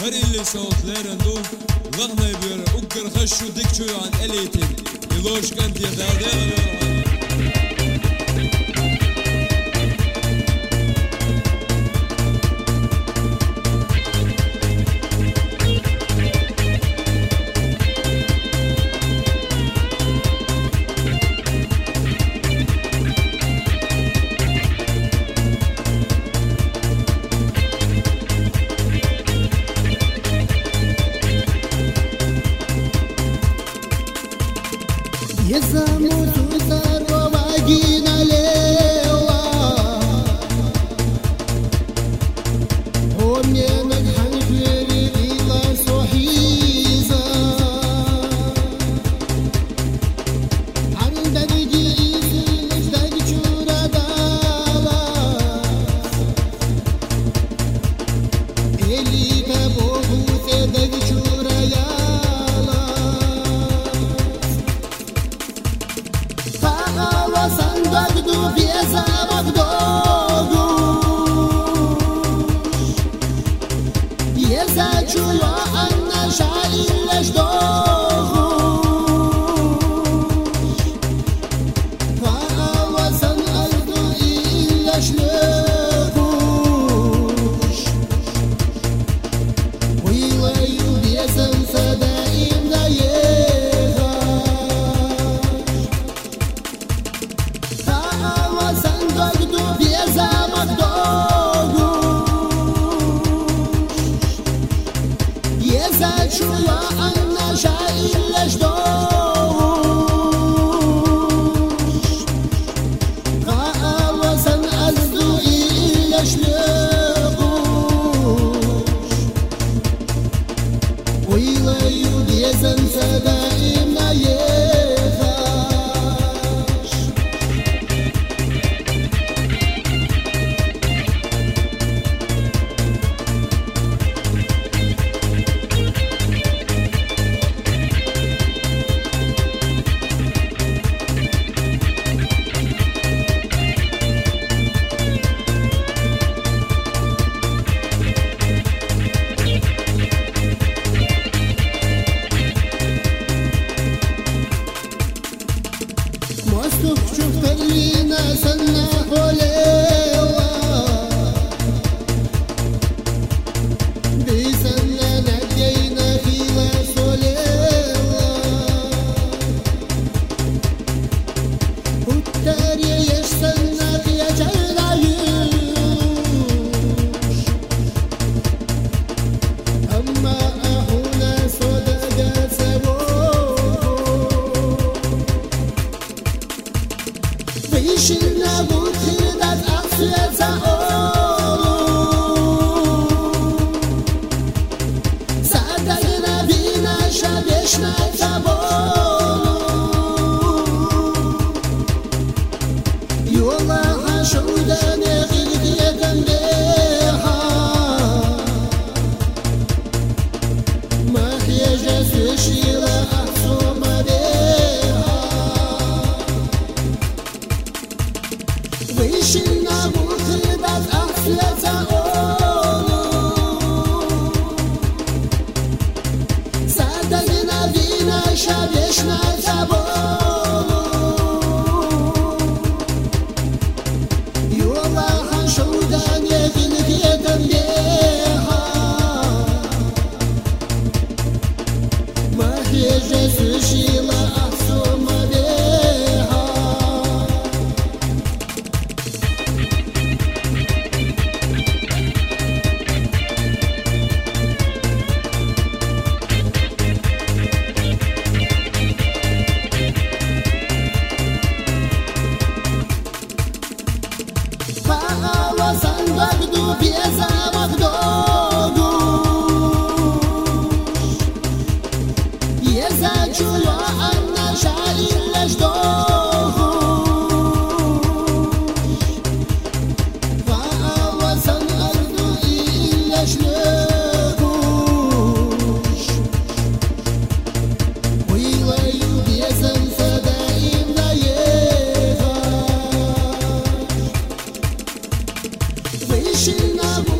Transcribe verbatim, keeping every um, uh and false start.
Her illi saatlerin du Lagna bir ukkar khashu dikçu an elitin Iloş kantiye dağdaya Yezamutu zarwa gina lewa Homye naghan firi ila sohiza Andagi jizi nishtag chura dala Elika bohu se dag chura yala Sandag du pieza magdogu Pieza chulo anna shailesh dogu Fa'awa san aldu illash legush Wilayu piezan sadaim da yeha Sandag du pieza magdogu Pieza chulo anna shailesh dogu Qa'awa san aldu illash legush Wilayu piezan sadaim na yehash Mostuk chuftarlina sanna holewa Bisanna nadjayna khila solewa Uttariya yashsanna qiya jarayush Amma ahuna sodaga sabo Wyszynna butydat aksjeca olu Zadagna wina szabieżna zabolu Yola hasudane gilgiyegan beha Mahyeja süşila aksoma beha Wyszynna butydat aksjeca olu Zadagna wina szabieżna zabolu Yola hasudane gilgiyegan beha Mahyeja süşila aksoma beha Fa'awa sandag du pieza magdogu Pieza chulo anna shailesh dogu Fa'awa san aldu illash legush Wilayu piezan sadaim da yeha Wyszynna